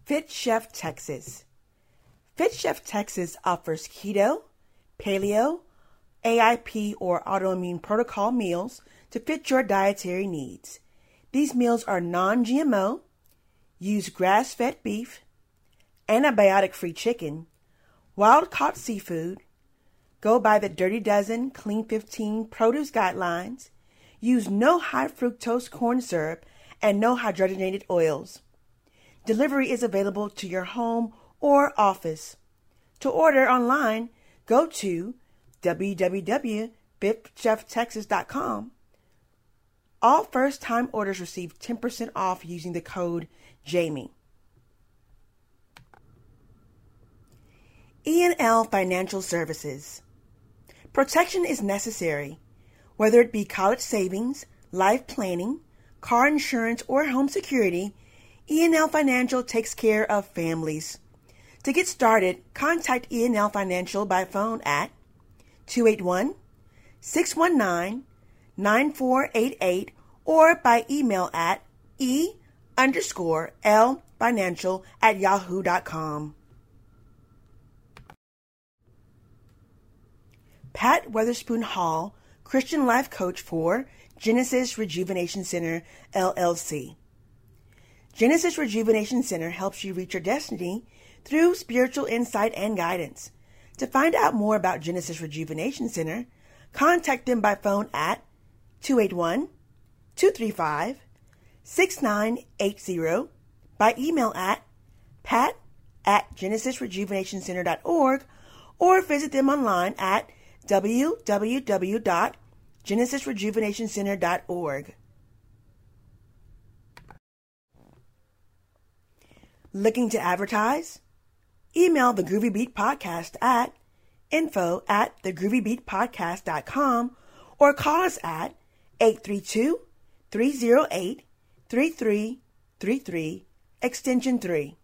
Fit Chef Texas. Fit Chef Texas offers keto, paleo, AIP or autoimmune protocol meals to fit your dietary needs. These meals are non-GMO, use grass-fed beef, antibiotic-free chicken, wild-caught seafood, go by the Dirty Dozen Clean 15 produce guidelines, use no high fructose corn syrup, and no hydrogenated oils. Delivery is available to your home or office. To order online, go to www.fitcheftexas.com. All first-time orders receive 10% off using the code JAMIE. E&L Financial Services. Protection is necessary. Whether it be college savings, life planning, car insurance, or home security, E&L Financial takes care of families. To get started, contact E&L Financial by phone at 281-619-9488 or by email at e_lfinancial@yahoo.com. Pat Weatherspoon Hall, Christian Life Coach for Genesis Rejuvenation Center, LLC. Genesis Rejuvenation Center helps you reach your destiny through spiritual insight and guidance. To find out more about Genesis Rejuvenation Center, contact them by phone at 281-235-6980, by email at pat@genesisrejuvenationcenter.org, or visit them online at www.genesisrejuvenationcenter.org. Looking to advertise? Email the Groovy Beat Podcast at info@thegroovybeatpodcast.com or call us at 832-308-3333, extension 3.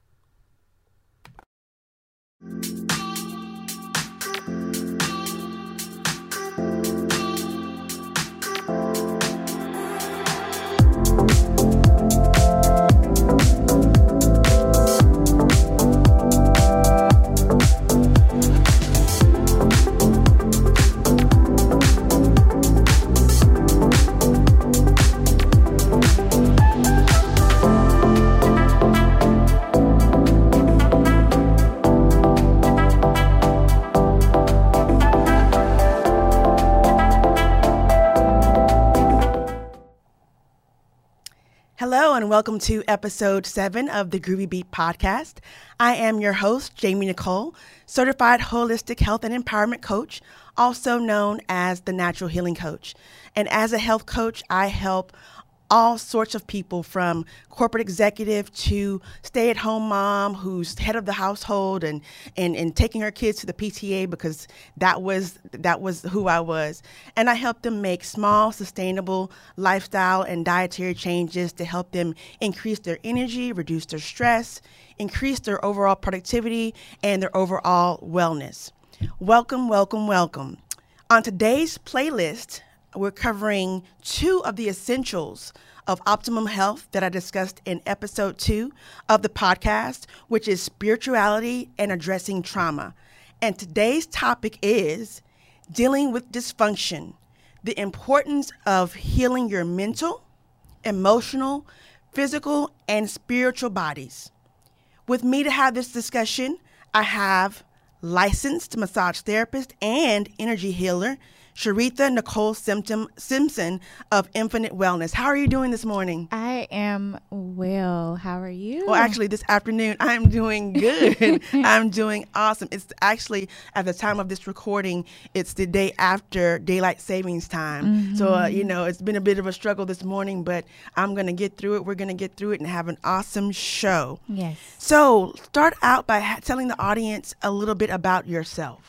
Hello and welcome to episode 7 of the Groovy Beat Podcast. I am your host, Jamie Nicole, certified holistic health and empowerment coach, also known as the Natural Healing Coach. And as a health coach, I help all sorts of people, from corporate executive to stay-at-home mom who's head of the household and taking her kids to the PTA, because that was who I was. And I help them make small, sustainable lifestyle and dietary changes to help them increase their energy, reduce their stress, increase their overall productivity, and their overall wellness. Welcome, welcome, welcome. On today's playlist, we're covering 2 of the essentials of optimum health that I discussed in episode 2 of the podcast, which is spirituality and addressing trauma. And today's topic is dealing with dysfunction, the importance of healing your mental, emotional, physical, and spiritual bodies. With me to have this discussion, I have licensed massage therapist and energy healer, Sharitha Nicole Simpson of Infinite Wellness. How are you doing this morning? I am well. How are you? Well, actually, this afternoon, I'm doing good. I'm doing awesome. It's actually, at the time of this recording, it's the day after daylight savings time. Mm-hmm. So, it's been a bit of a struggle this morning, but I'm going to get through it. We're going to get through it and have an awesome show. Yes. So, start out by telling the audience a little bit about yourself.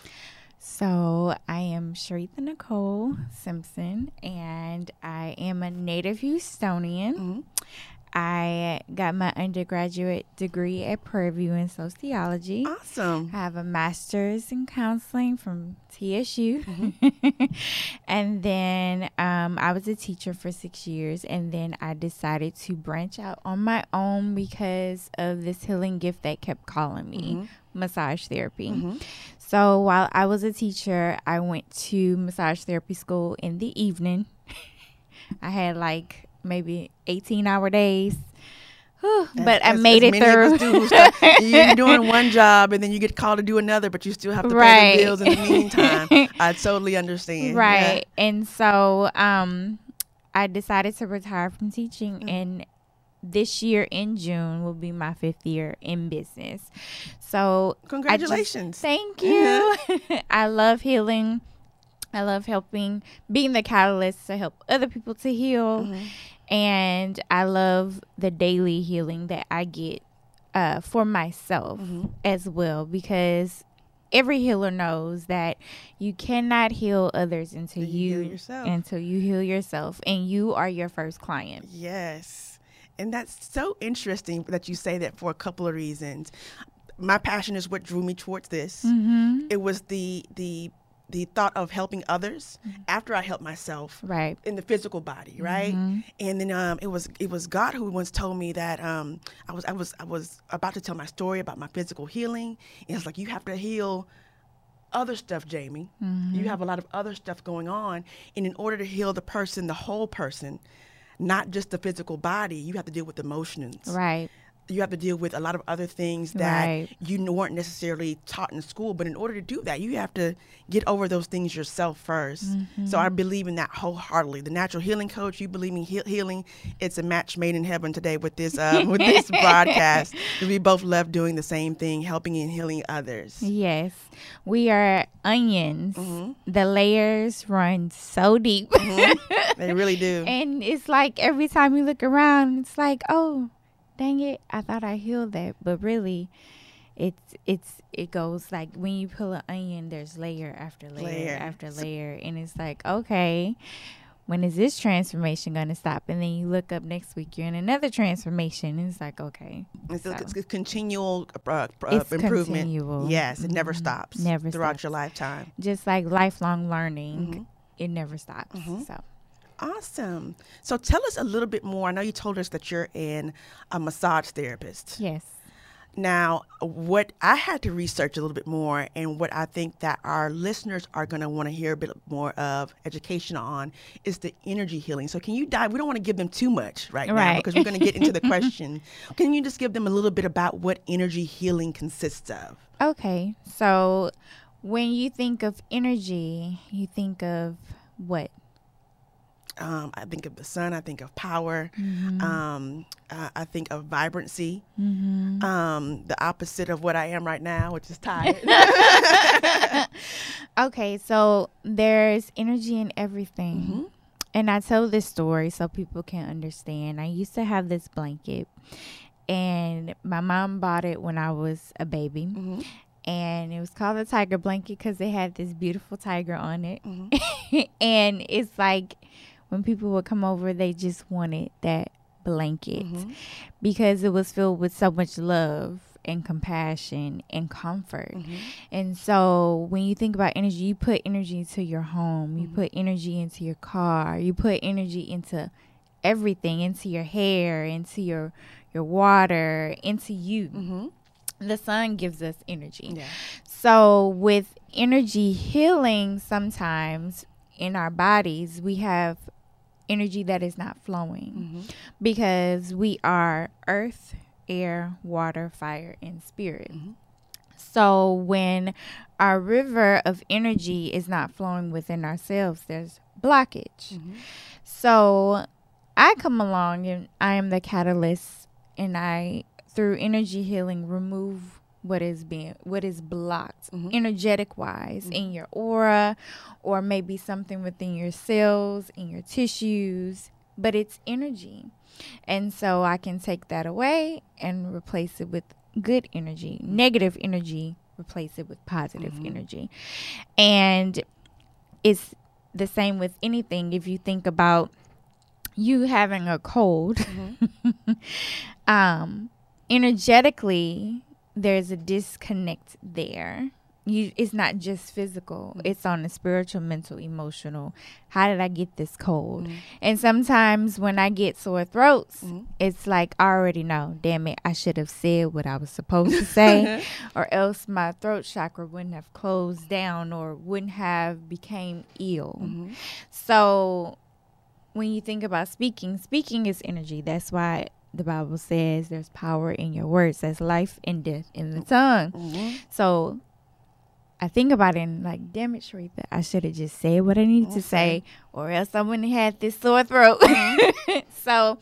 So I am Sharitha Nicole Simpson, and I am a native Houstonian. I got my undergraduate degree at Prairie View in sociology. Awesome. I have a master's in counseling from TSU. And then I was a teacher for 6 years. And then I decided to branch out on my own because of this healing gift that kept calling me, massage therapy. So while I was a teacher, I went to massage therapy school in the evening. I had like maybe 18-hour days. But I made it through. You're doing one job and then you get called to do another, but you still have to pay the bills in the meantime. I totally understand. Right. Yeah. And so I decided to retire from teaching, and this year in June will be my 5th year in business. So congratulations. Thank you. I love healing. I love helping, being the catalyst to help other people to heal. And I love the daily healing that I get for myself as well, because every healer knows that you cannot heal others until you heal yourself, and you are your first client. Yes. And that's so interesting that you say that for a couple of reasons. My passion is what drew me towards this. It was the thought of helping others after I helped myself in the physical body, right? And then it was God who once told me that I was about to tell my story about my physical healing. And it's like, you have to heal other stuff, Jamie. You have a lot of other stuff going on, and in order to heal the person, the whole person, not just the physical body, you have to deal with emotions. Right. You have to deal with a lot of other things that you weren't necessarily taught in school. But in order to do that, you have to get over those things yourself first. So I believe in that wholeheartedly. The Natural Healing Coach, you believe in healing. It's a match made in heaven today with this broadcast. We both love doing the same thing, helping and healing others. Yes. We are onions. The layers run so deep. They really do. And it's like every time you look around, it's like, oh, dang it, I thought I healed that, but really it goes like, when you peel an onion, there's layer after layer after layer, and it's like, okay, when is this transformation going to stop? And then you look up next week, you're in another transformation, and it's like, okay. It's a continual it's improvement. Continual. Yes, it never stops. Never throughout stops. your lifetime. Just like lifelong learning, it never stops. So. Awesome. So tell us a little bit more. I know you told us that you're a massage therapist. Yes. Now, what I had to research a little bit more, and what I think that our listeners are going to want to hear a bit more of education on, is the energy healing. So can you dive? We don't want to give them too much now, because we're going to get into the question. Can you just give them a little bit about what energy healing consists of? Okay. So when you think of energy, you think of what? I think of the sun. I think of power. I think of vibrancy. The opposite of what I am right now, which is tired. Okay, so there's energy in everything. And I tell this story so people can understand. I used to have this blanket, and my mom bought it when I was a baby. And it was called the tiger blanket because it had this beautiful tiger on it. And it's like, when people would come over, they just wanted that blanket because it was filled with so much love and compassion and comfort. And so when you think about energy, you put energy into your home, you put energy into your car, you put energy into everything, into your hair, into your water, into you. The sun gives us energy. So with energy healing, sometimes in our bodies, we have energy that is not flowing because we are earth, air, water, fire, and spirit. So when our river of energy is not flowing within ourselves, there's blockage. So I come along and I am the catalyst, and I, through energy healing, remove what is blocked energetic wise in your aura, or maybe something within your cells, in your tissues, but it's energy. And so I can take that away and replace it with good energy. Negative energy, replace it with positive energy. And it's the same with anything. If you think about you having a cold, Mm-hmm. Energetically, there's a disconnect there. It's not just physical, it's on the spiritual, mental, emotional. How did I get this cold? And sometimes when I get sore throats, it's like I already know, damn it, I should have said what I was supposed to say, or else my throat chakra wouldn't have closed down or wouldn't have became ill. So when you think about speaking is energy. That's why the Bible says there's power in your words. There's life and death in the tongue. So I think about it and like, damn it, Sharitha, I should have just said what I needed to say, or else I wouldn't have had this sore throat. So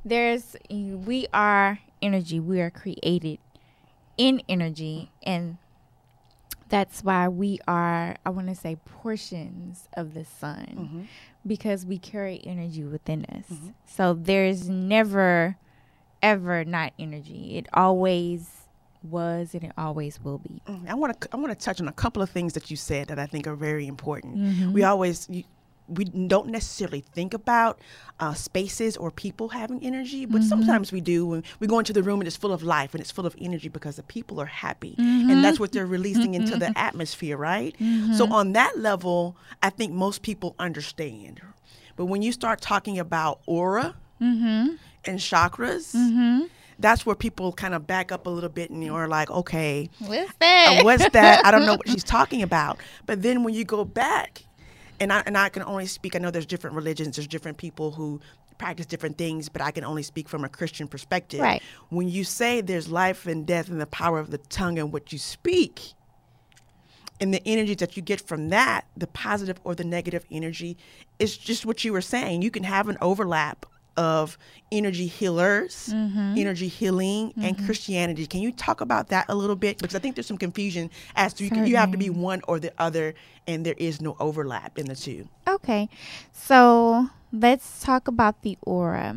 we are energy. We are created in energy, and that's why we are, I want to say, portions of the sun, because we carry energy within us. So there's never, ever not energy. It always was and it always will be. I want to touch on a couple of things that you said that I think are very important. We don't necessarily think about spaces or people having energy, but sometimes we do. When we go into the room and it's full of life and it's full of energy because the people are happy, and that's what they're releasing into the atmosphere, right? So on that level, I think most people understand. But when you start talking about aura and chakras, that's where people kind of back up a little bit and are like, okay, what's that? What's that? I don't know what she's talking about. But then when you go back, and I can only speak, I know there's different religions, there's different people who practice different things, but I can only speak from a Christian perspective. Right. When you say there's life and death in the power of the tongue and what you speak, and the energy that you get from that, the positive or the negative energy, is just what you were saying. You can have an overlap of energy healers, energy healing, and Christianity. Can you talk about that a little bit? Because I think there's some confusion as to you have to be one or the other, and there is no overlap in the two. Okay, so let's talk about the aura.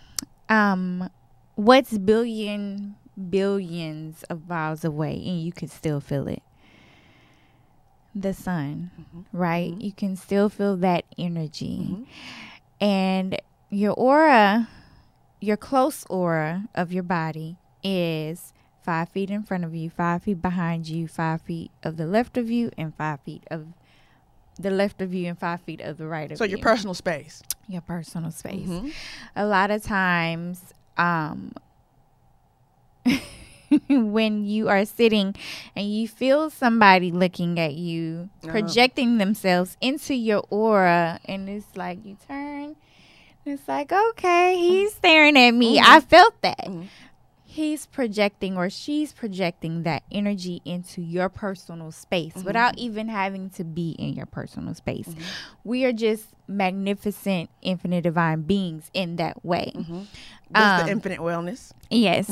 What's billions of miles away, and you can still feel it? The sun, right? You can still feel that energy. And your aura, your close aura of your body is 5 feet in front of you, 5 feet behind you, 5 feet of the left of you, and 5 feet of the left of you, and 5 feet of the right of you. So your personal space. Your personal space. A lot of times, when you are sitting and you feel somebody looking at you, projecting themselves into your aura, and it's like you turn, it's like, okay, he's staring at me. I felt that. He's projecting, or she's projecting, that energy into your personal space without even having to be in your personal space. We are just magnificent, infinite, divine beings in that way. Just the infinite wellness. Yes.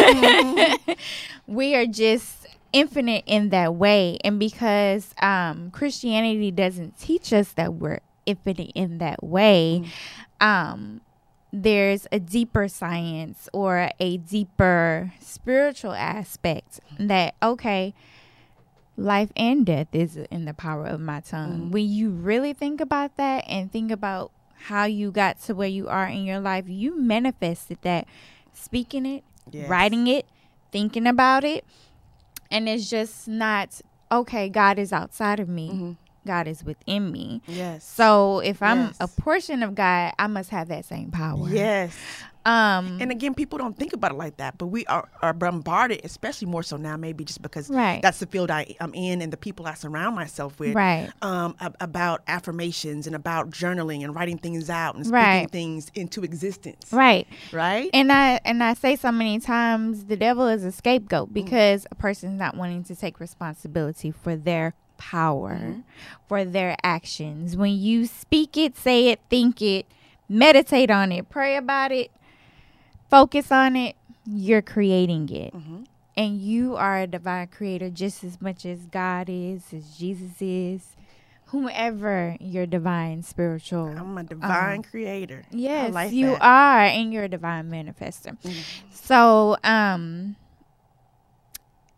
We are just infinite in that way. And because Christianity doesn't teach us that we're infinite in that way, there's a deeper science or a deeper spiritual aspect that, okay, life and death is in the power of my tongue. When you really think about that and think about how you got to where you are in your life, you manifested that, speaking it, writing it, thinking about it. And it's just not, okay, God is outside of me. God is within me. Yes. So if I'm a portion of God, I must have that same power. Yes. And again, people don't think about it like that, but we are bombarded, especially more so now, maybe just because that's the field I'm in and the people I surround myself with, about affirmations and about journaling and writing things out and speaking things into existence. Right. And I say so many times, the devil is a scapegoat because a person's not wanting to take responsibility for their power, for their actions. When you speak it, say it, think it, meditate on it, pray about it, focus on it, you're creating it. And you are a divine creator just as much as God is, as Jesus is, whomever your divine spiritual. I'm a divine creator. Yes, like you that. are, and you're a divine manifester. So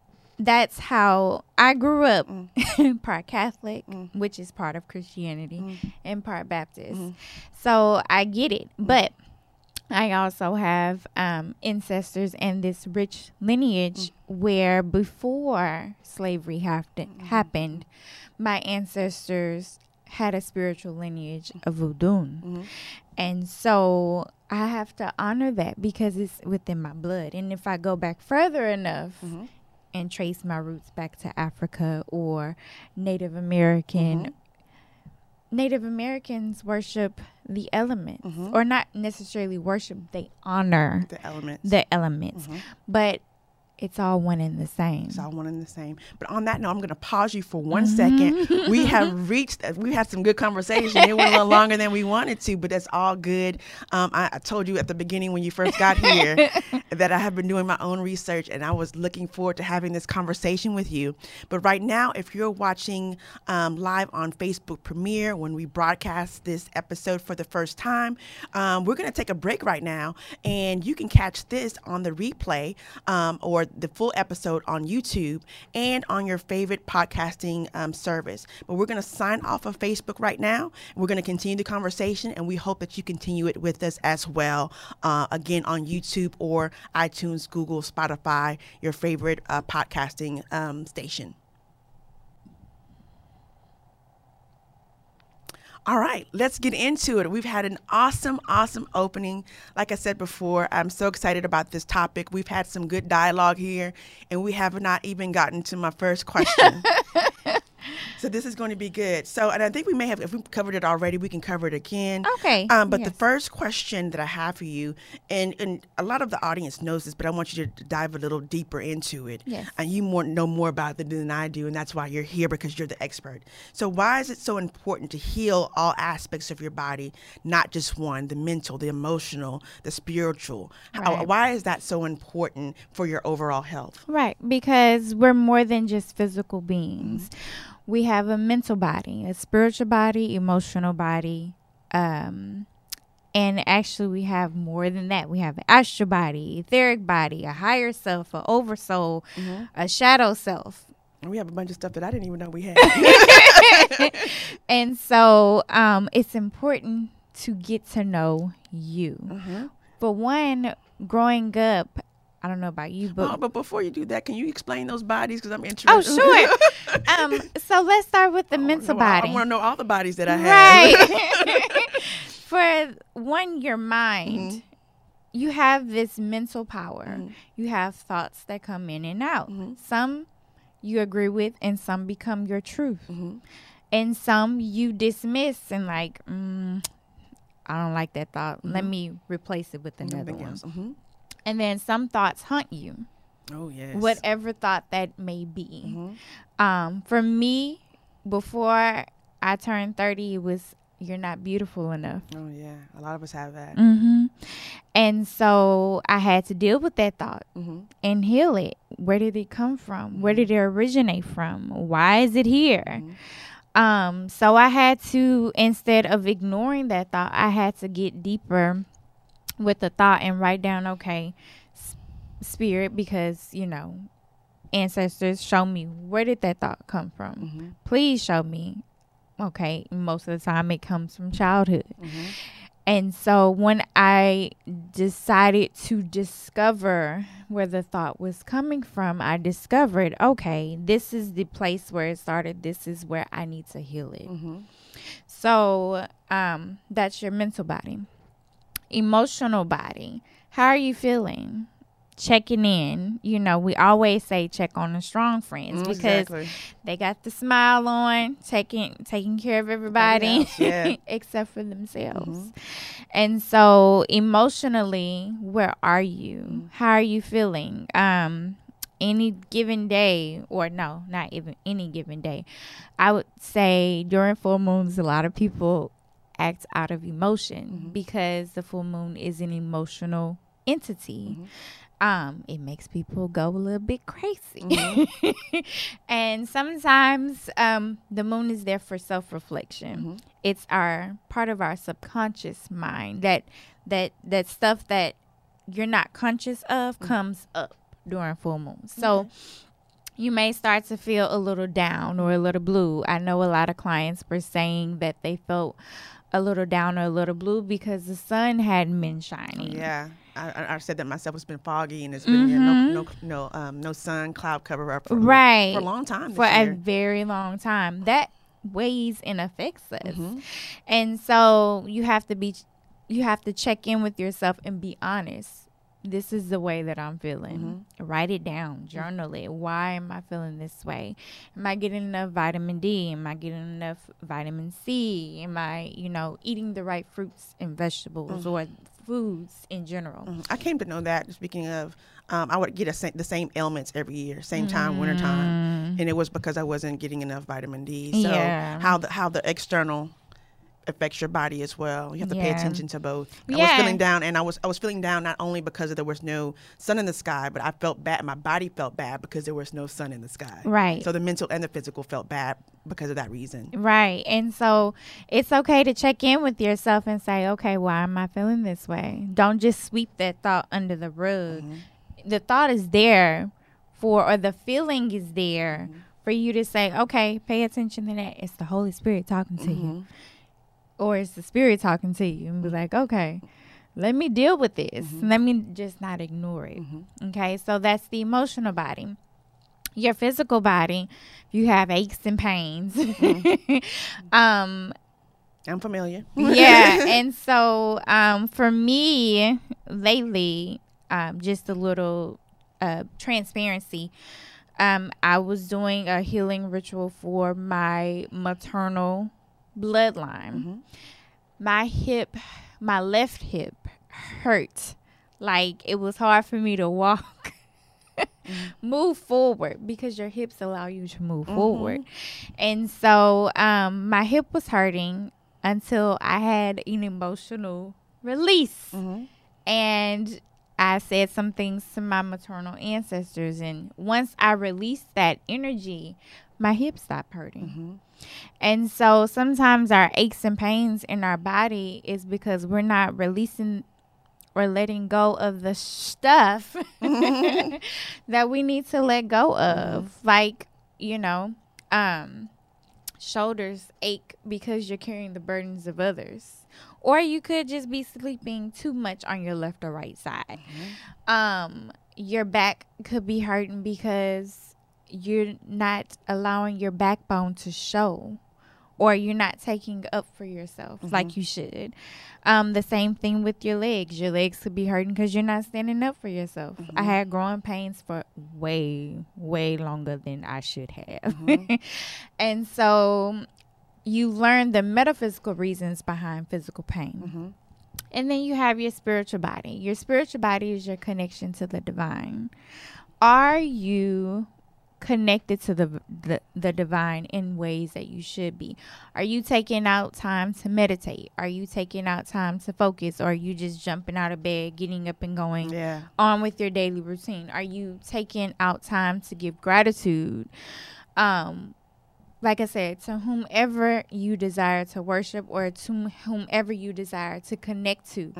that's how I grew up. Part Catholic, which is part of Christianity, and part Baptist. So I get it. But I also have ancestors and this rich lineage where before slavery happened, my ancestors had a spiritual lineage of voodoo. And so I have to honor that because it's within my blood. And if I go back further enough and trace my roots back to Africa or Native American, Native Americans worship the elements, or not necessarily worship, they honor the elements. But it's all one and the same. It's all one and the same. But on that note, I'm going to pause you for 1 second. We had some good conversation. It went a little longer than we wanted to, but that's all good. I told you at the beginning when you first got here that I have been doing my own research, and I was looking forward to having this conversation with you. But right now, if you're watching live on Facebook Premiere, when we broadcast this episode for the first time, we're going to take a break right now, and you can catch this on the replay or the full episode on YouTube and on your favorite podcasting service. But we're going to sign off of Facebook right now. We're going to continue the conversation, and we hope that you continue it with us as well, again, on YouTube or iTunes, Google, Spotify, your favorite podcasting station. All right, let's get into it. We've had an awesome opening. Like I said before, I'm so excited about this topic. We've had some good dialogue here, and we have not even gotten to my first question. So this is going to be good. So, and I think we may have, if we've covered it already, we can cover it again. Okay. But yes. The first question that I have for you, and a lot of the audience knows this, but I want you to dive a little deeper into it. Yes. And you know more about it than I do, and that's why you're here, because you're the expert. So why is it so important to heal all aspects of your body, not just one, the mental, the emotional, the spiritual? Right. Why is that so important for your overall health? Right, because we're more than just physical beings. We have a mental body, a spiritual body, emotional body, and actually we have more than that. We have an astral body, etheric body, a higher self, an oversoul, a shadow self. We have a bunch of stuff that I didn't even know we had. And so it's important to get to know you. For one, growing up, I don't know about you, but before you do that, can you explain those bodies? Because I'm interested. Oh, sure. So let's start with the mental body. I want to know all the bodies that I have. Right. For one, your mind. You have this mental power. You have thoughts that come in and out. Some you agree with, and some become your truth. And some you dismiss and like, I don't like that thought. Let me replace it with another one. And then some thoughts haunt you. Oh, yes. Whatever thought that may be. For me, before I turned 30, it was, you're not beautiful enough. Oh, yeah. A lot of us have that. And so I had to deal with that thought and heal it. Where did it come from? Where did it originate from? Why is it here? So I had to, instead of ignoring that thought, I had to get deeper with the thought and write down, okay, spirit, because, you know, ancestors, show me, where did that thought come from? Please show me. Okay, most of the time it comes from childhood. And so when I decided to discover where the thought was coming from, I discovered, okay, this is the place where it started. This is where I need to heal it. So that's your mental body. Emotional body. How are you feeling? Checking in. You know, we always say check on the strong friends because they got the smile on, taking care of everybody except for themselves. And so emotionally, where are you? How are you feeling? Any given day, or no, not even any given day. I would say during full moons, a lot of people act out of emotion because the full moon is an emotional entity. It makes people go a little bit crazy. And sometimes the moon is there for self-reflection. It's our part of our subconscious mind that stuff that you're not conscious of comes up during full moon. So you may start to feel a little down or a little blue. I know a lot of clients were saying that they felt a little down or a little blue because the sun hadn't been shining. Yeah, I said that myself. It's been foggy and it's been no sun, cloud cover up for a long time. For a very long time. That weighs and affects us, and so you have to check in with yourself and be honest. This is the way that I'm feeling. Write it down. Journal it. Why am I feeling this way? Am I getting enough vitamin D? Am I getting enough vitamin C? Am I, eating the right fruits and vegetables or foods in general? I came to know that, speaking of, I would get the same ailments every year, same time, winter time. And it was because I wasn't getting enough vitamin D. So how the external affects your body as well. You have to pay attention to both. I was feeling down, and I was feeling down not only because there was no sun in the sky, but I felt bad. My body felt bad because there was no sun in the sky. Right. So the mental and the physical felt bad because of that reason. Right. And so it's okay to check in with yourself and say, okay, why am I feeling this way? Don't just sweep that thought under the rug. The thought is there or the feeling is there for you to say, okay, pay attention to that. It's the Holy Spirit talking to you. Or it's the Spirit talking to you and be like, okay, let me deal with this. Let me just not ignore it. Okay, so that's the emotional body. Your physical body, you have aches and pains. I'm familiar. Yeah, and so for me, lately, just a little transparency, I was doing a healing ritual for my maternal bloodline. My left hip hurt. Like it was hard for me to walk, move forward, because your hips allow you to move forward. And so my hip was hurting until I had an emotional release. And I said some things to my maternal ancestors. And once I released that energy, my hip stopped hurting. And so sometimes our aches and pains in our body is because we're not releasing or letting go of the stuff that we need to let go of. Like, shoulders ache because you're carrying the burdens of others. Or you could just be sleeping too much on your left or right side. Your back could be hurting because you're not allowing your backbone to show, or you're not taking up for yourself like you should. The same thing with your legs. Your legs could be hurting because you're not standing up for yourself. I had growing pains for way, way longer than I should have. And so you learn the metaphysical reasons behind physical pain. And then you have your spiritual body. Your spiritual body is your connection to the divine. Are you connected to the divine in ways that you should be? Are you taking out time to meditate? Are you taking out time to focus? Or are you just jumping out of bed, getting up and going on with your daily routine? Are you taking out time to give gratitude? Like I said, to whomever you desire to worship or to whomever you desire to connect to,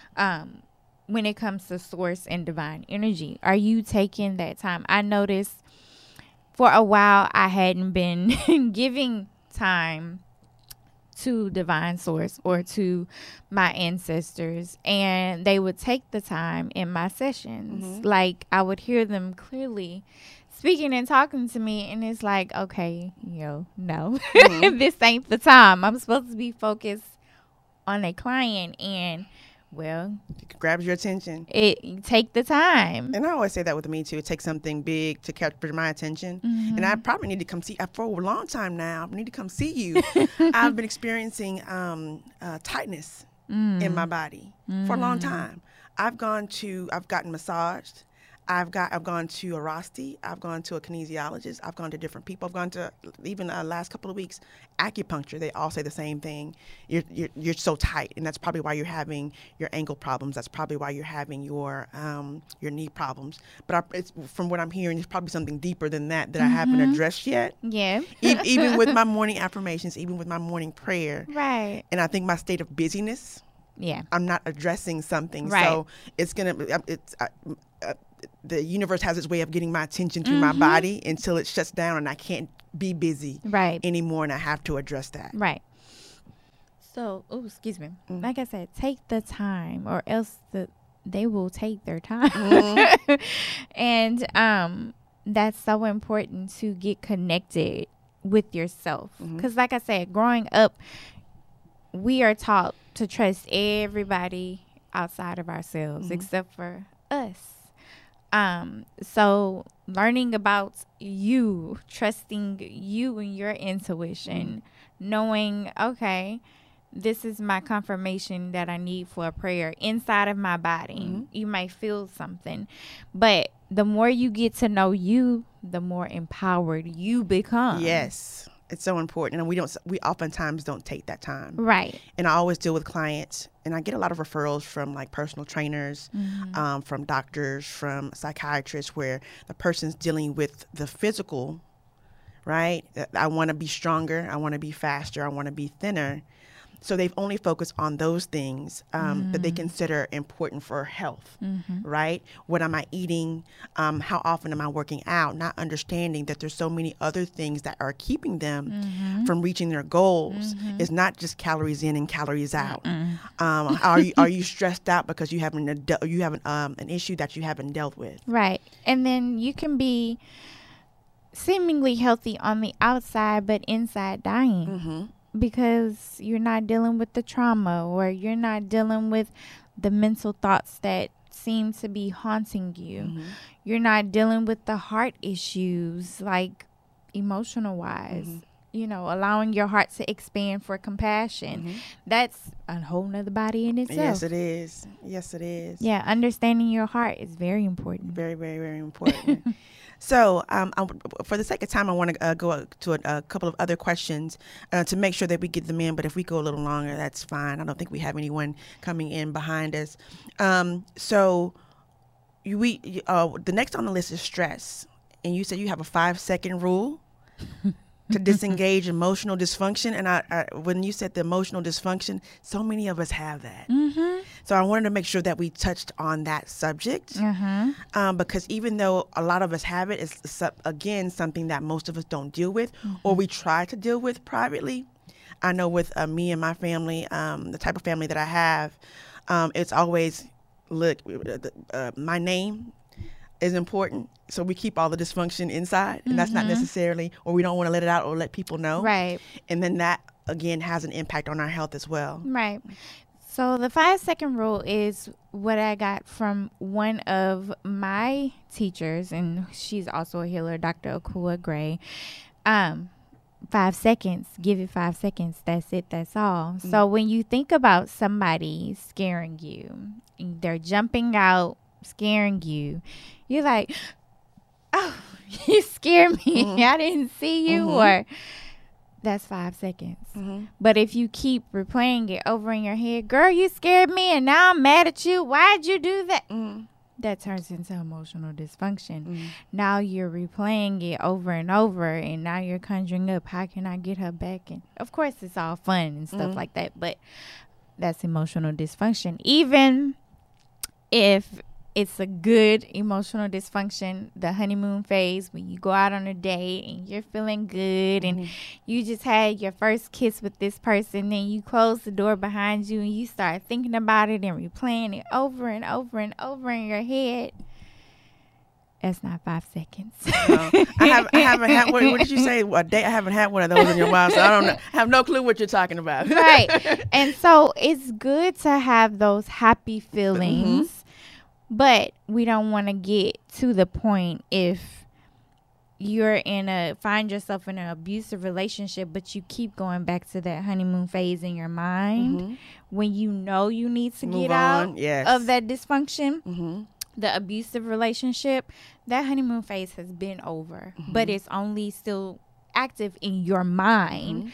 when it comes to source and divine energy, are you taking that time? I noticed for a while I hadn't been giving time to divine source or to my ancestors, and they would take the time in my sessions. Like I would hear them clearly speaking and talking to me, and it's like, okay, no, this ain't the time. I'm supposed to be focused on a client, and well, it grabs your attention. Take the time. And I always say that with me too. It takes something big to capture my attention. And I probably need to come see, for a long time now, I need to come see you. I've been experiencing tightness in my body for a long time. I've gotten massaged. I've gone to a Rosti. I've gone to a kinesiologist. I've gone to different people. I've gone to, even last couple of weeks, acupuncture. They all say the same thing. You're so tight, and that's probably why you're having your ankle problems. That's probably why you're having your knee problems. But from what I'm hearing, it's probably something deeper than that I haven't addressed yet. Yeah. Even with my morning affirmations, even with my morning prayer. Right. And I think my state of busyness I'm not addressing something. Right. So it's gonna the universe has its way of getting my attention through my body until it shuts down and I can't be busy anymore, and I have to address that. Right. So, excuse me. Like I said, take the time, or else they will take their time. And that's so important to get connected with yourself. Because like I said, growing up, we are taught to trust everybody outside of ourselves except for us. So learning about you, trusting you and your intuition, knowing, okay, this is my confirmation that I need for a prayer inside of my body. You might feel something, but the more you get to know you, the more empowered you become. Yes. It's so important, and we oftentimes don't take that time. Right. And I always deal with clients, and I get a lot of referrals from like personal trainers, from doctors, from psychiatrists, where the person's dealing with the physical, right? I want to be stronger, I want to be faster, I want to be thinner. So they've only focused on those things that they consider important for health, right? What am I eating? How often am I working out? Not understanding that there's so many other things that are keeping them from reaching their goals. It's not just calories in and calories out. Are you stressed out because you have an issue that you haven't dealt with? Right. And then you can be seemingly healthy on the outside, but inside dying. Because you're not dealing with the trauma, or you're not dealing with the mental thoughts that seem to be haunting you. You're not dealing with the heart issues, like emotional wise, allowing your heart to expand for compassion. That's a whole nother body in itself. Yes, it is. Yes, it is. Yeah, understanding your heart is very important. Very, very, very important. So for the sake of time, I want to go to a couple of other questions to make sure that we get them in. But if we go a little longer, that's fine. I don't think we have anyone coming in behind us. So the next on the list is stress. And you said you have a 5-second rule to disengage emotional dysfunction. And I when you said the emotional dysfunction, so many of us have that. So I wanted to make sure that we touched on that subject, because even though a lot of us have it, it's again something that most of us don't deal with, or we try to deal with privately. I know with me and my family, the type of family that I have, it's always, look, my name is important, so we keep all the dysfunction inside, and that's not necessarily, or we don't want to let it out or let people know. Right. And then that again has an impact on our health as well. Right. So the 5-second rule is what I got from one of my teachers, and she's also a healer, Dr. Akua Gray. 5 seconds, give it 5 seconds. That's it. That's all. So when you think about somebody scaring you, they're jumping out, scaring you, you're like, oh, you scared me. I didn't see you. Or that's 5 seconds. But if you keep replaying it over in your head, girl, you scared me and now I'm mad at you. Why'd you do that? That turns into emotional dysfunction. Now you're replaying it over and over, and now you're conjuring up, how can I get her back? And of course it's all fun and stuff like that, but that's emotional dysfunction. Even if it's a good emotional dysfunction, the honeymoon phase, when you go out on a date and you're feeling good and you just had your first kiss with this person, then you close the door behind you and you start thinking about it and replaying it over and over and over in your head. That's not 5 seconds. No, I haven't had. What did you say? A date? I haven't had one of those in your mouth, so I don't know. I have no clue what you're talking about. Right. And so it's good to have those happy feelings. But we don't want to get to the point if you're find yourself in an abusive relationship, but you keep going back to that honeymoon phase in your mind when you know you need to get out of that dysfunction, the abusive relationship. That honeymoon phase has been over, but it's only still active in your mind.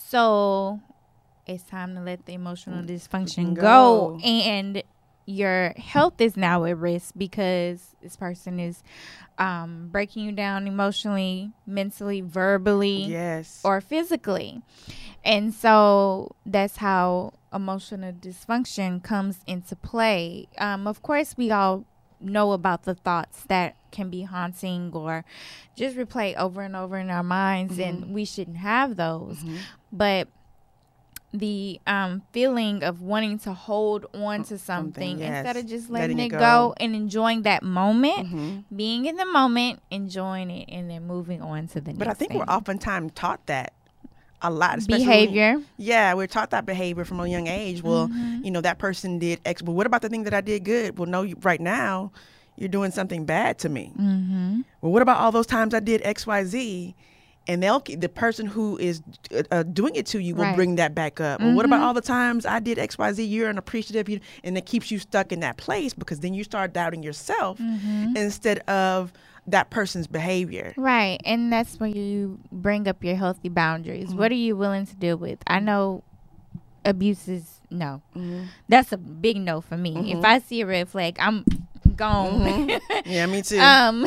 So it's time to let the emotional dysfunction go. And your health is now at risk because this person is breaking you down emotionally, mentally, verbally, or physically. And so that's how emotional dysfunction comes into play. Of course, we all know about the thoughts that can be haunting or just replay over and over in our minds, and we shouldn't have those. But the feeling of wanting to hold on to something yes. instead of just letting it go and enjoying that moment, being in the moment, enjoying it, and then moving on to the next. But I think thing. we're oftentimes taught that a lot, especially behavior. We're taught that behavior from a young age. Well, you know, that person did X, but what about the thing that I did good? Well, no, right now you're doing something bad to me. Well, what about all those times I did X, Y, Z? And the person who is doing it to you will bring that back up. Well, what about all the times I did X, Y, Z? You're unappreciative, and it keeps you stuck in that place, because then you start doubting yourself instead of that person's behavior. Right. And that's when you bring up your healthy boundaries. What are you willing to deal with? I know abuse is no. That's a big no for me. If I see a red flag, I'm gone. Yeah, me too.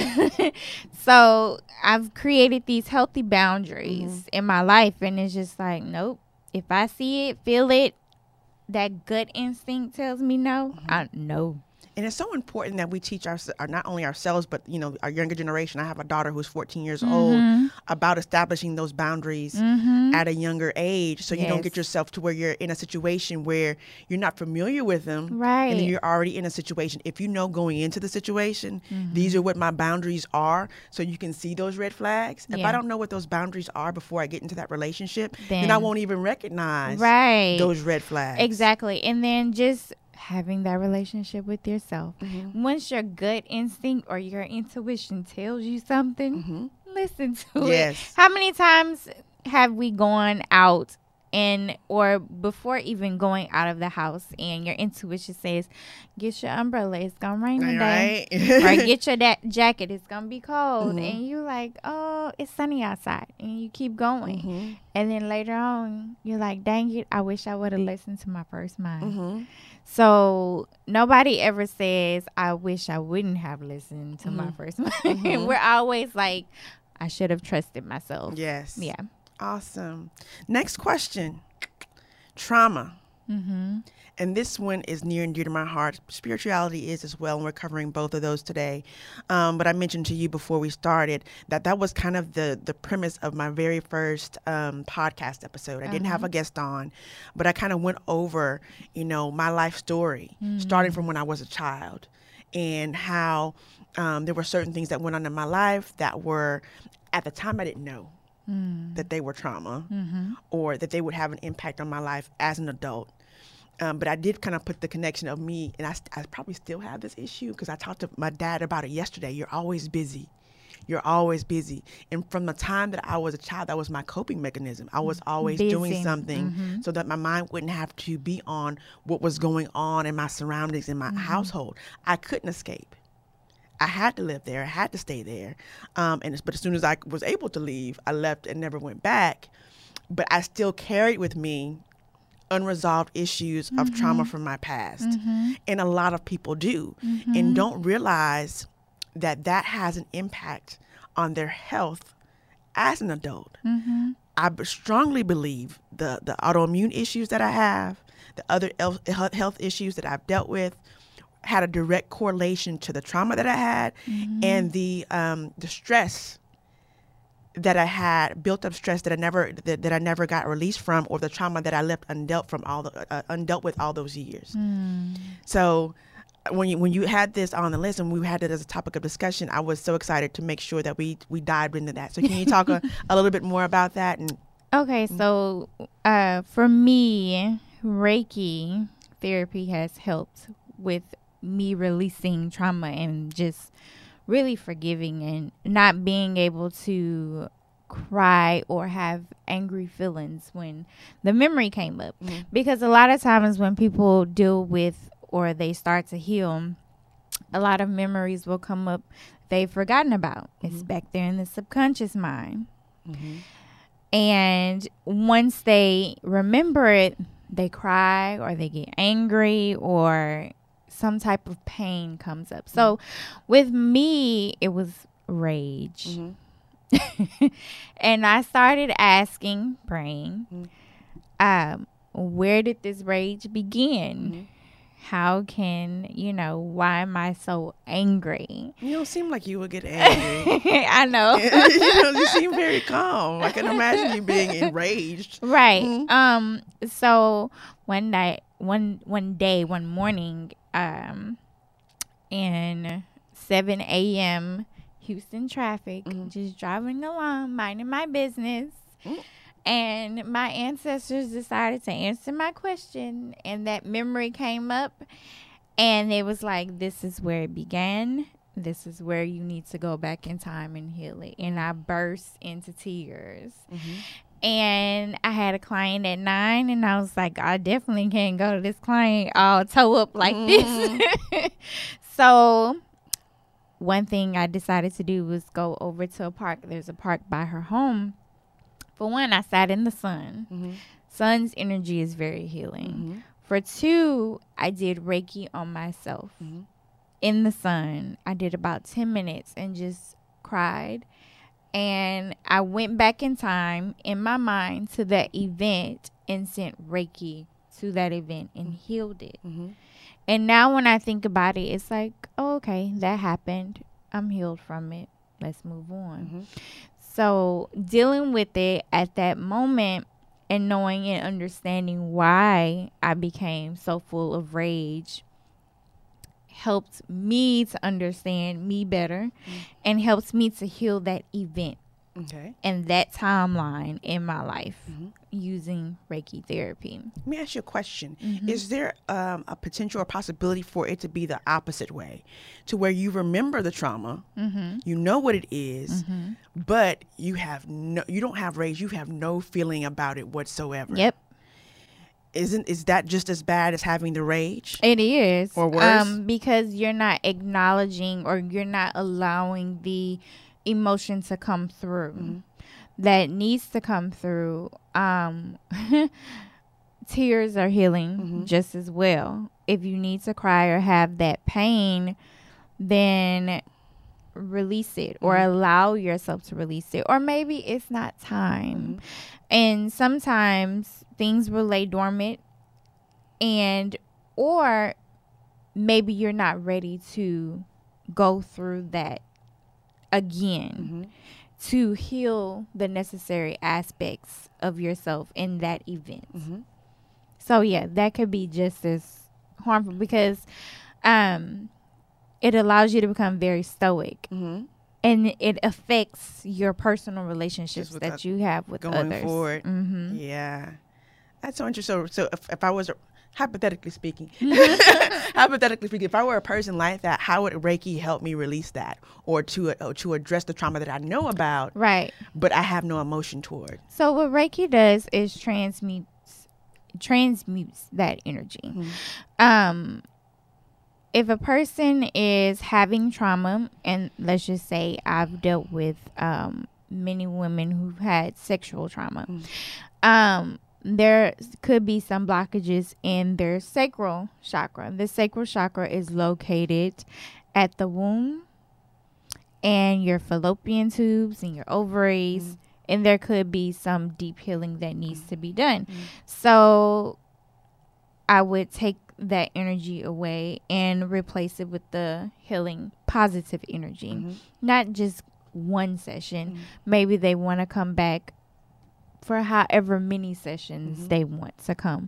So I've created these healthy boundaries in my life, and it's just like, nope. If I see it, feel it, that gut instinct tells me no, I no. And it's so important that we teach not only ourselves, but, you know, our younger generation. I have a daughter who's 14 years old, about establishing those boundaries at a younger age, so you don't get yourself to where you're in a situation where you're not familiar with them. Right. And then you're already in a situation. If you know going into the situation, these are what my boundaries are, so you can see those red flags. If I don't know what those boundaries are before I get into that relationship, then I won't even recognize those red flags. Exactly. And then just having that relationship with yourself. Once your gut instinct or your intuition tells you something, listen to it. How many times have we gone out or before even going out of the house, and your intuition says, get your umbrella, it's gonna rain today, or get your jacket, it's gonna be cold, and you like, oh, it's sunny outside, and you keep going, and then later on you're like, dang it, I wish I would have listened to my first mind. So nobody ever says, I wish I wouldn't have listened to my first mind. We're always like, I should have trusted myself. Yes. Yeah. Awesome. Next question. Trauma. And this one is near and dear to my heart. Spirituality is as well, and we're covering both of those today. But I mentioned to you before we started that was kind of the premise of my very first podcast episode. I didn't have a guest on, but I kind of went over, you know, my life story, starting from when I was a child, and how there were certain things that went on in my life that were, at the time, I didn't know that they were trauma or that they would have an impact on my life as an adult. But I did kind of put the connection of me, and I probably still have this issue because I talked to my dad about it yesterday. You're always busy. You're always busy. And from the time that I was a child, that was my coping mechanism. I was always doing something so that my mind wouldn't have to be on what was going on in my surroundings, in my household. I couldn't escape. I had to live there. I had to stay there. But as soon as I was able to leave, I left and never went back. But I still carried with me unresolved issues of trauma from my past. And a lot of people do and don't realize that has an impact on their health as an adult. I strongly believe the autoimmune issues that I have, the other health issues that I've dealt with, had a direct correlation to the trauma that I had and the stress that I had, built up stress that I never got released from, or the trauma that I left undealt with all those years. So when you had this on the list and we had it as a topic of discussion, I was so excited to make sure that we dived into that. So can you talk a little bit more about that? Okay, so for me, Reiki therapy has helped with me releasing trauma and just really forgiving and not being able to cry or have angry feelings when the memory came up. Because a lot of times when people deal with or they start to heal, a lot of memories will come up they've forgotten about. It's back there in the subconscious mind. And once they remember it, they cry or they get angry or some type of pain comes up. So with me, it was rage. And I started praying, where did this rage begin? Why am I so angry? You don't seem like you would get angry. I know. You seem very calm. I can imagine you being enraged. Right. So one morning, in 7 a.m. Houston traffic, just driving along, minding my business. And my ancestors decided to answer my question, and that memory came up, and it was like, this is where it began. This is where you need to go back in time and heal it. And I burst into tears. And I had a client at 9, and I was like, I definitely can't go to this client all toe up like this. So one thing I decided to do was go over to a park. There's a park by her home. For one, I sat in the sun. Sun's energy is very healing. For two, I did Reiki on myself in the sun. I did about 10 minutes and just cried. And I went back in time in my mind to that event and sent Reiki to that event and healed it. And now when I think about it, it's like, oh, okay, that happened. I'm healed from it. Let's move on. So dealing with it at that moment and knowing and understanding why I became so full of rage helped me to understand me better and helps me to heal that event and that timeline in my life using Reiki therapy. Let me ask you a question. Is there a potential or possibility for it to be the opposite way, to where you remember the trauma, you know what it is, but you don't have rage, you have no feeling about it whatsoever? Yep. Is that just as bad as having the rage? It is. Or worse? Because you're not acknowledging or you're not allowing the emotion to come through that needs to come through. Tears are healing just as well. If you need to cry or have that pain, then release it or allow yourself to release it. Or maybe it's not time. And sometimes things will lay dormant, or maybe you're not ready to go through that again to heal the necessary aspects of yourself in that event. So yeah, that could be just as harmful because it allows you to become very stoic and it affects your personal relationships that you have with going others. Forward. Yeah, that's so interesting. So if I was hypothetically speaking, if I were a person like that, how would Reiki help me release that, or to address the trauma that I know about, right? But I have no emotion toward. So what Reiki does is transmutes that energy. If a person is having trauma, and let's just say I've dealt with many women who've had sexual trauma, there could be some blockages in their sacral chakra. The sacral chakra is located at the womb and your fallopian tubes and your ovaries, and there could be some deep healing that needs to be done. So I would take that energy away and replace it with the healing positive energy. Not just one session. Maybe they want to come back for however many sessions they want to come,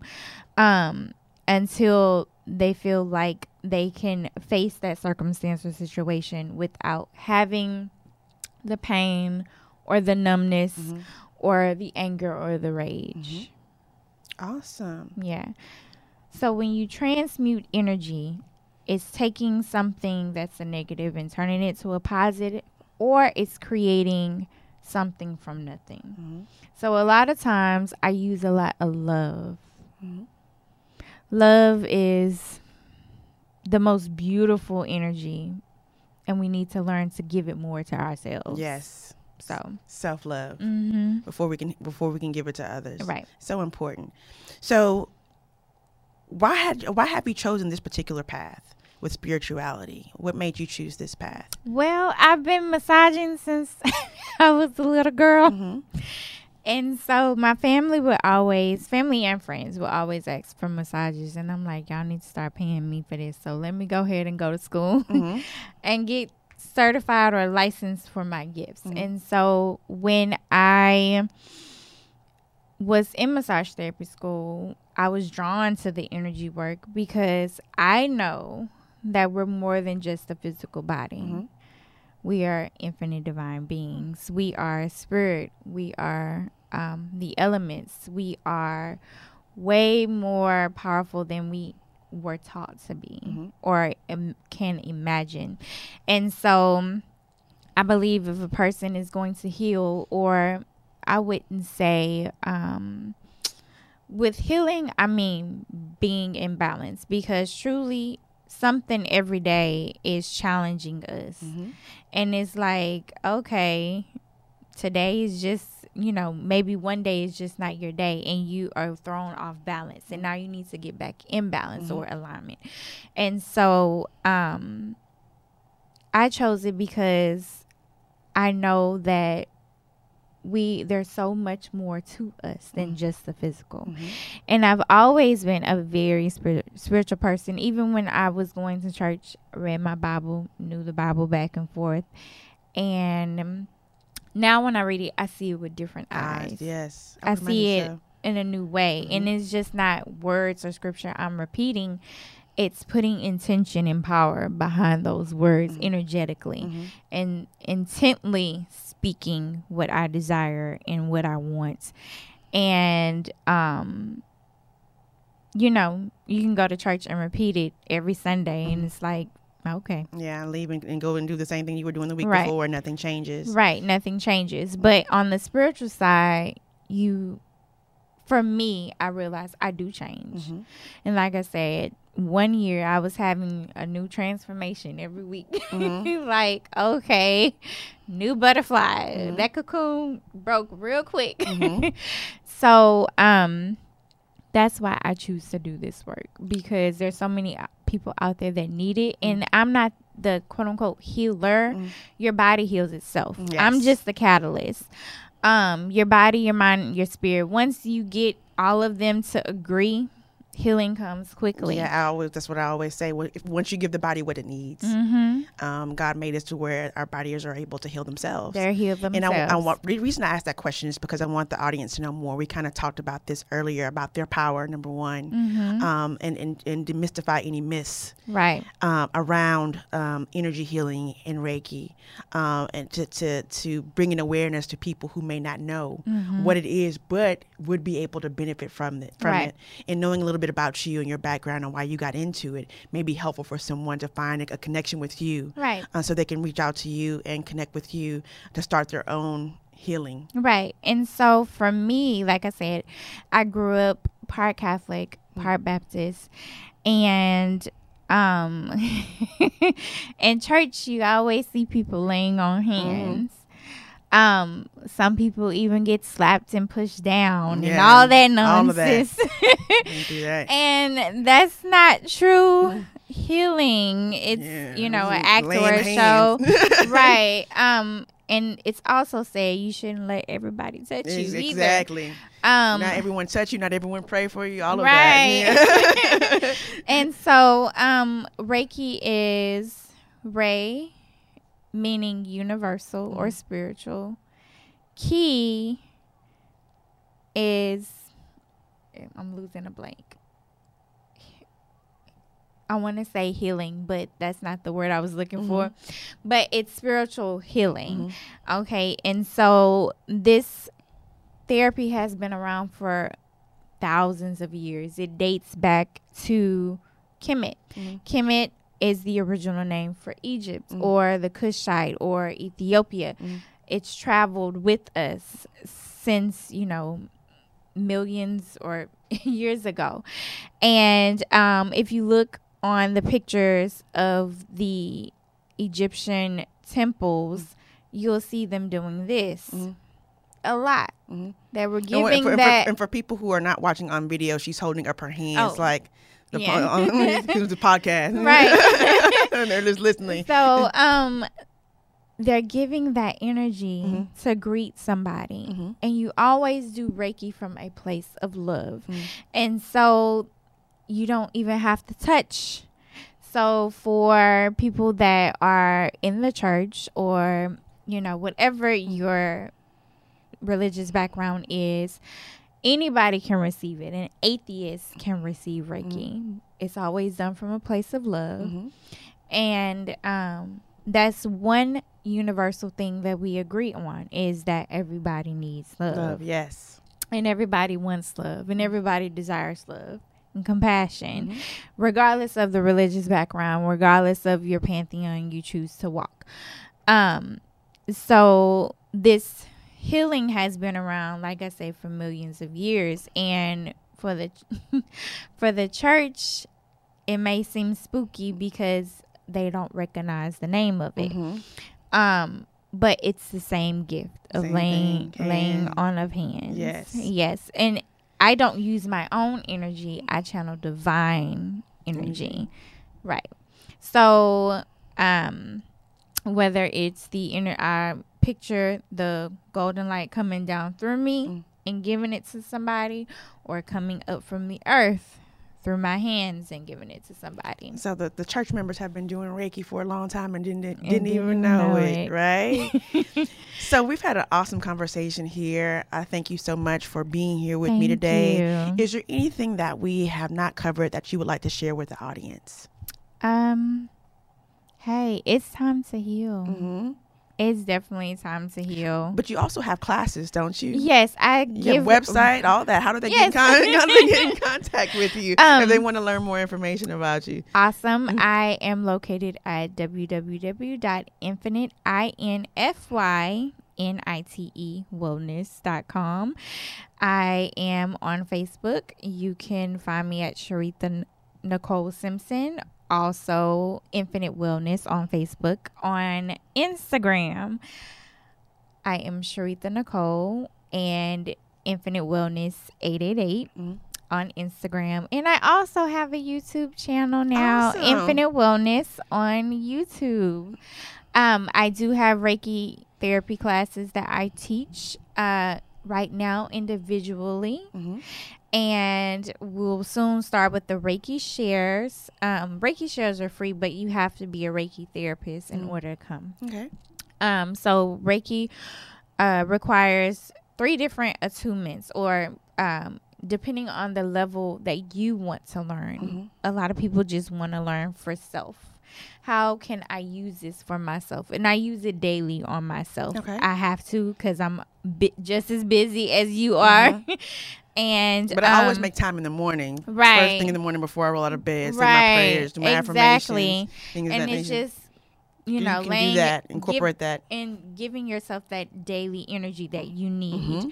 until they feel like they can face that circumstance or situation without having the pain or the numbness or the anger or the rage. Awesome. Yeah. So when you transmute energy, it's taking something that's a negative and turning it to a positive, or it's creating something from nothing. So a lot of times I use a lot of love. Love is the most beautiful energy, and we need to learn to give it more to ourselves. Yes. So self-love before we can give it to others. Right. So important. So why have you chosen this particular path with spirituality? What made you choose this path? Well, I've been massaging since I was a little girl. And so my family and friends will always ask for massages. And I'm like, y'all need to start paying me for this. So let me go ahead and go to school and get certified or licensed for my gifts. And so when I was in massage therapy school, I was drawn to the energy work because I know that we're more than just a physical body. We are infinite divine beings. We are spirit. We are the elements. We are way more powerful than we were taught to be or can imagine. And so I believe if a person is going to heal, or I wouldn't say with healing, I mean being in balance, because truly something every day is challenging us. And it's like, okay, today is just, maybe one day is just not your day and you are thrown off balance, and now you need to get back in balance or alignment. And so I chose it because I know that there's so much more to us than just the physical. And I've always been a very spiritual person. Even when I was going to church, read my Bible, knew the Bible back and forth. And now when I read it, I see it with different eyes. Yes. I see it in a new way. And it's just not words or scripture I'm repeating. It's putting intention and power behind those words energetically and intently speaking what I desire and what I want. And, you can go to church and repeat it every Sunday and it's like, okay. Yeah, leave and go and do the same thing you were doing the week before. Nothing changes. Right, nothing changes. But on the spiritual side, for me, I realized I do change. And like I said, one year I was having a new transformation every week. Like, okay, new butterfly. That cocoon broke real quick. So that's why I choose to do this work, because there's so many people out there that need it. And I'm not the quote unquote healer. Your body heals itself. I'm just the catalyst. Your body, your mind, your spirit, once you get all of them to agree, healing comes quickly. Yeah, that's what I always say. Once you give the body what it needs, God made us to where our bodies are able to heal themselves. They're healed themselves. And the reason I asked that question is because I want the audience to know more. We kind of talked about this earlier about their power, number one, and demystify any myths around energy healing and Reiki, and to bring an awareness to people who may not know what it is, but would be able to benefit from it. And knowing a little bit about you and your background and why you got into it may be helpful for someone to find a connection with you, so they can reach out to you and connect with you to start their own healing. Right. And so for me, like I said, I grew up part Catholic, part Baptist, and in church you always see people laying on hands. Some people even get slapped and pushed down and all that nonsense. Don't do that. And that's not true healing. It's an act or a show. Right. And it's also said you shouldn't let everybody touch you either. Exactly. Not everyone touch you, not everyone pray for you, all of that. Yeah. And so Reiki is Rei, meaning universal or spiritual. Ki is, I'm losing a blank. I want to say healing, but that's not the word I was looking for. But it's spiritual healing. Okay. And so this therapy has been around for thousands of years. It dates back to Kemet. Kemet is the original name for Egypt or the Kushite or Ethiopia. It's traveled with us since, millions or years ago. And if you look on the pictures of the Egyptian temples, you'll see them doing this a lot. They were giving and for people who are not watching on video, she's holding up her hands like the podcast. Right. And they're just listening. So they're giving that energy to greet somebody. And you always do Reiki from a place of love. And so you don't even have to touch. So for people that are in the church, or, you know, whatever your religious background is, anybody can receive it. An atheist can receive Reiki. It's always done from a place of love. And that's one universal thing that we agree on, is that everybody needs love. Love, yes. And everybody wants love, and everybody desires love and compassion, regardless of the religious background, regardless of your pantheon you choose to walk. So this healing has been around, like I say, for millions of years. And for the for the church, it may seem spooky because they don't recognize the name of it. But it's the same gift of laying on of hands. Yes. And I don't use my own energy. I channel divine energy. Right. So whether it's the inner, I picture the golden light coming down through me and giving it to somebody, or coming up from the earth through my hands and giving it to somebody. So the church members have been doing Reiki for a long time and didn't even know it, right? So we've had an awesome conversation here. I thank you so much for being here with me today. Is there anything that we have not covered that you would like to share with the audience? Hey, it's time to heal. It's definitely time to heal. But you also have classes, don't you? Yes, I give... Your website, all that. How do they get in contact with you if they want to learn more information about you? Awesome. I am located at www.infinitewellness.com. I am on Facebook. You can find me at Sharitha Nicole Simpson. Also, Infinite Wellness on Facebook. On Instagram, I am Sharitha Nicole, and Infinite Wellness 888 on Instagram. And I also have a YouTube channel now, Infinite Wellness on YouTube. I do have Reiki therapy classes that I teach right now individually. And we'll soon start with the Reiki shares. Reiki shares are free, but you have to be a Reiki therapist in order to come. Okay. So Reiki requires 3 different attunements, or depending on the level that you want to learn. A lot of people just want to learn for self. How can I use this for myself? And I use it daily on myself. Okay. I have to, because I'm just as busy as you are. But I always make time in the morning. Right. First thing in the morning before I roll out of bed. Say my prayers, do my affirmations. And it's just, you know, do that, incorporate that. And giving yourself that daily energy that you need.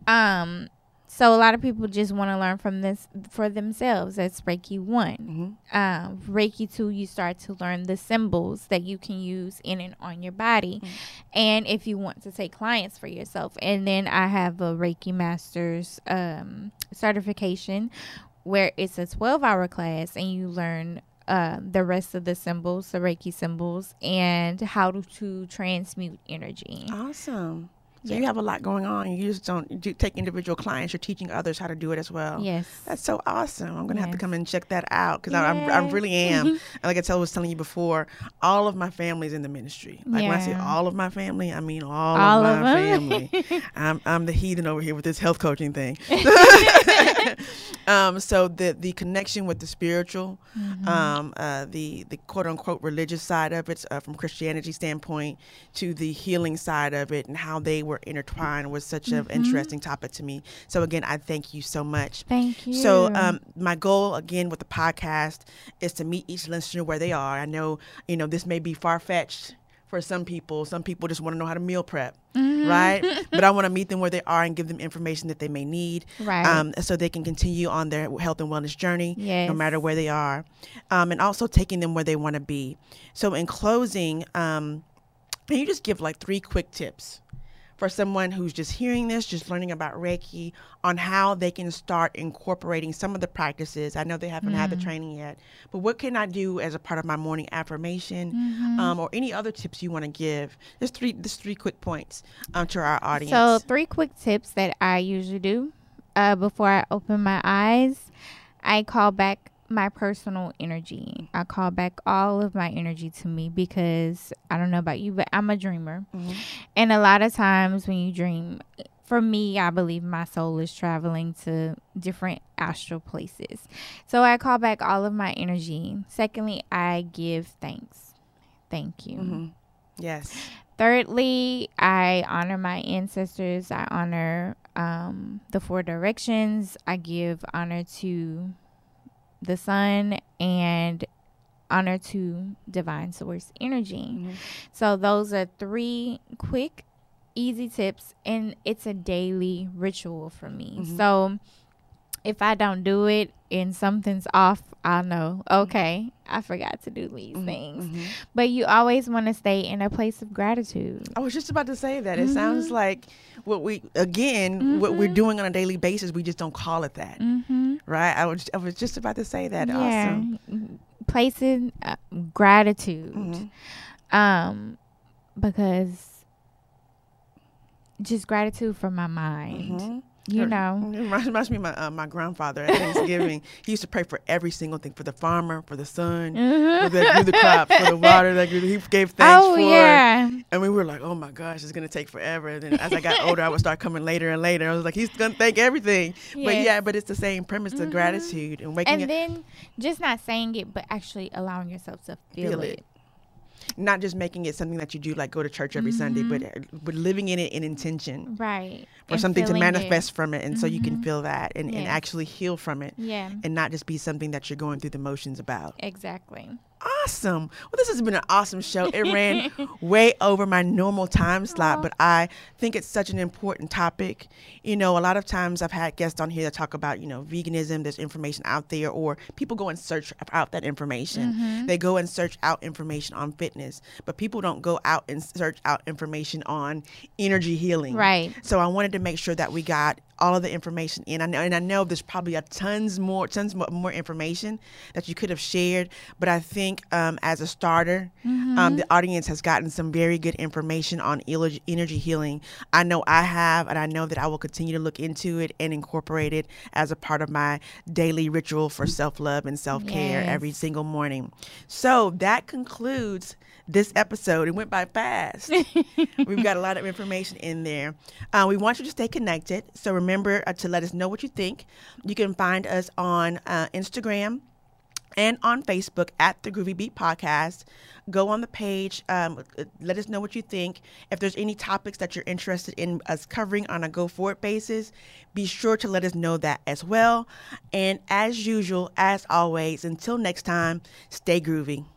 So a lot of people just want to learn from this for themselves. That's Reiki 1. Reiki 2, you start to learn the symbols that you can use in and on your body. And if you want to take clients for yourself. And then I have a Reiki Master's certification, where it's a 12-hour class, and you learn the rest of the symbols, the Reiki symbols, and how to transmute energy. Awesome. So you have a lot going on. You just don't take individual clients. You're teaching others how to do it as well. Yes. That's so awesome. I'm going to have to come and check that out, because I really am. And like I was telling you before, all of my family's in the ministry. Like when I say all of my family, I mean all of my family. I'm the heathen over here with this health coaching thing. So the connection with the spiritual, the quote unquote religious side of it, from Christianity standpoint, to the healing side of it, and how they were intertwined was such an interesting topic to me. So again, I thank you so much. Thank you. So my goal again with the podcast is to meet each listener where they are. I know, this may be far-fetched for some people. Some people just want to know how to meal prep, right? But I want to meet them where they are and give them information that they may need, so they can continue on their health and wellness journey, no matter where they are, and also taking them where they want to be. So in closing, can you just give like 3 quick tips for someone who's just hearing this, just learning about Reiki, on how they can start incorporating some of the practices? I know they haven't had the training yet, but what can I do as a part of my morning affirmation, or any other tips you want to give? Just three quick points to our audience. So 3 quick tips that I usually do before I open my eyes. I call back my personal energy. I call back all of my energy to me, because I don't know about you, but I'm a dreamer. And a lot of times when you dream, for me, I believe my soul is traveling to different astral places. So I call back all of my energy. Secondly, I give thanks. Thank you. Yes. Thirdly, I honor my ancestors. I honor the 4 directions. I give honor to the sun and honor to divine source energy. So those are 3 quick, easy tips, and it's a daily ritual for me. So if I don't do it and something's off, I'll know, okay, I forgot to do these things. But you always want to stay in a place of gratitude. I was just about to say that. It sounds like what we're doing on a daily basis, we just don't call it that. Right? I was just about to say that. Yeah. Awesome. Placing gratitude. Because just gratitude for my mind. You know, it reminds me of my grandfather at Thanksgiving. He used to pray for every single thing, for the farmer, for the sun, for the crops, for the water that he gave thanks for. Yeah. And we were like, oh my gosh, it's going to take forever. And then as I got older, I would start coming later and later. I was like, he's going to thank everything. Yes. But it's the same premise, the gratitude and waking up. And then just not saying it, but actually allowing yourself to feel it. Not just making it something that you do, like go to church every Sunday, but living in it in intention. Right. For and something to manifest from it. And so you can feel that and actually heal from it. Yeah. And not just be something that you're going through the motions about. Exactly. Awesome. Well, this has been an awesome show. It ran way over my normal time slot, but I think it's such an important topic. You know, a lot of times I've had guests on here that talk about, veganism, there's information out there, or people go and search out that information. They go and search out information on fitness, but people don't go out and search out information on energy healing. Right. So I wanted to make sure that we got all of the information in. I know there's probably tons more information that you could have shared, but I think as a starter, the audience has gotten some very good information on energy healing. I know I have, and I know that I will continue to look into it and incorporate it as a part of my daily ritual for self-love and self-care every single morning. So that concludes this episode. It went by fast. We've got a lot of information in there. We want you to stay connected. So remember to let us know what you think. You can find us on Instagram and on Facebook at the Groovy Beat Podcast. Go on the page. Let us know what you think. If there's any topics that you're interested in us covering on a go-forward basis, be sure to let us know that as well. And as usual, as always, until next time, stay groovy.